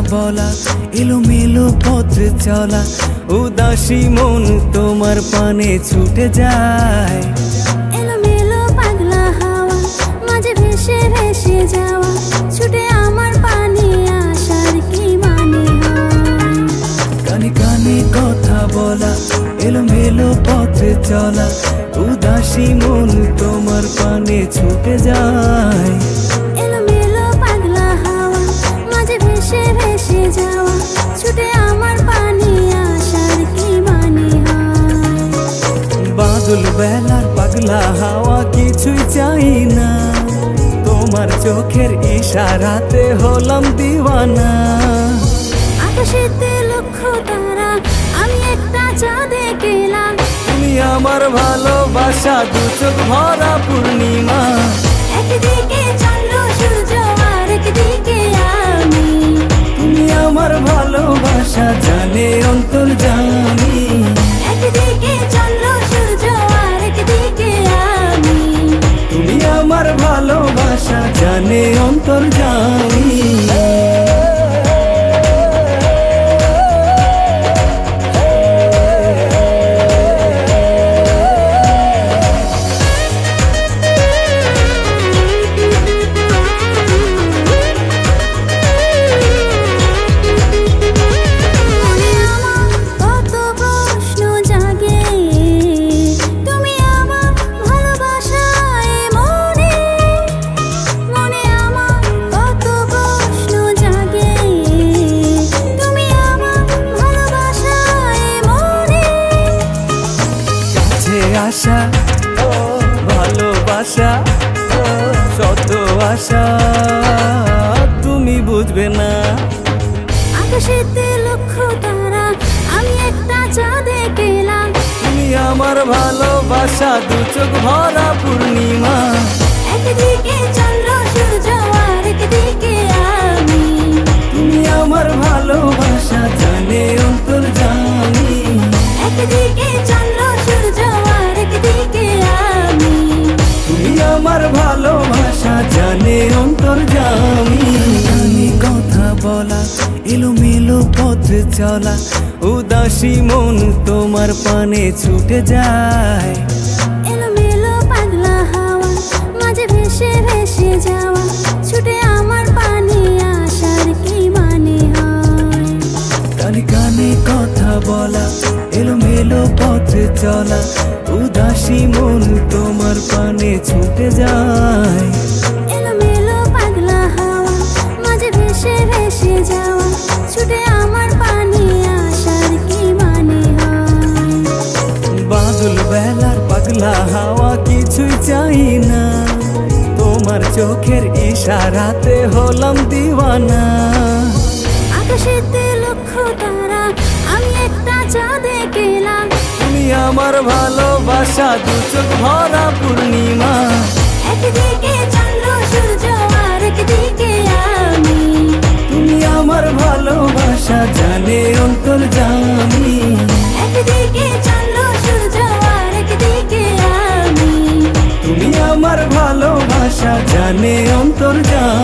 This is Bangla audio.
বলা, এলোমেলো পথে চলা, উদাসী মন তোমার পানে ছুটে যায়। এলোমেলো পাগলা হাওয়া, মাঝে ভেসে ভেসে যাওয়া, ছুটে আমার পানে আসার কি মানে হয়? কানে কানে কথা বলা, এলোমেলো পথে চলা, উদাসী মন তোমার পানে ছুটে যায়। এলোমেলো পাগলা হাওয়া, মাঝে ভেসে ভেসে যাওয়া, ছুটে আমার পানে আসার কি মানে হয়? বাদল বেলার পাগলা হাওয়া, কিছুই চাই না, তোমার চোখের ইশারাতে হলাম দিওয়ানা। আকাশেতে লক্ষ তারা, আমি একটা চাঁদে গেলাম। তুমি আমার ভালোবাসা, দু চোখ ভরা পূর্ণিমা। একদিকে চন্দ্র সূর্য আর একদিকে আমি। তুমি আমার ভালোবাসা, জানে অন্তর্যামী। একদিকে চন্দ্র সূর্য আর একদিকে আমি। তুমি আমার ভালোবাসা, জানে অন্তর্যামী। আশা, ভালোবাসা, শত আশা, তুমি বুঝবে না। আকাশেতে লক্ষ তারা, আমি একটা চাঁদে গেলাম। তুমি আমার ভালোবাসা, দু চোখ ভরা পূর্ণিমা। একদিকে চন্দ্র সূর্য আর একদিকে আমি। তুমি আমার ভালোবাসা, জানে অন্তর্যামী। একদিকে চন্দ্র সূর্য আর একদিকে আমি। তুমি আমার ভালোবাসা, জানে অন্তর্যামী। কানে কথা বলা, এলোমেলো পথে চলা, উদাসী মন তোমার পানে ছুটে যায়। এলোমেলো পাগলা হাওয়া, মাঝে ভেসে ভেসে যাওয়া, ছুটে আমার পানে আসার কি মানে হয়? কানে কানে কথা বলা, এলোমেলো পথে চলা, উদাসী মন তোমার পানে ছুটে যায়। এলোমেলো পাগলা হাওয়া, মাঝে ভেসে ভেসে যাওয়া, ছুটে আমার পানে আসার কি মানে হয়? বাদল বেলার পাগলা হাওয়া, কিছুই চাই না, তোমার চোখের ইশারাতে হলাম দিওয়ানা। আকাশেতে লক্ষ তারা, আমি একটা চাঁদে গেলাম। তুমি আমার ভালোবাসা, দু চোখ ভরা পূর্ণিমা। একদিকে চন্দ্র সূর্য আর একদিকে আমি। তুমি আমার ভালোবাসা, জানে অন্তর্যামী। একদিকে চন্দ্র সূর্য আর একদিকে আমি। তুমি আমার ভালোবাসা, জানে অন্তর্যামী।